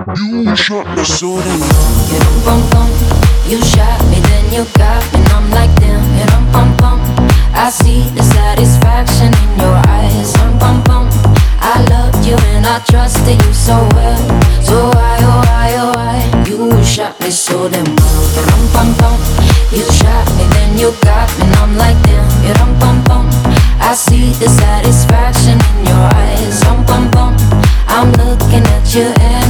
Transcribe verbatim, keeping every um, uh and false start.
You shot me so damn. Yeah, bum bum. You shot me, then you got me, and I'm like damn. Yeah, dum bum bum. I see the satisfaction in your eyes. Dum bum bum. I loved you and I trusted you so well. So why, oh why, oh why? You shot me so damn well. Yeah, dum bum bum. You shot me, then you got me, and I'm like damn. Yeah, dum bum bum. I see the satisfaction in your eyes. Dum bum bum. I'm looking at you.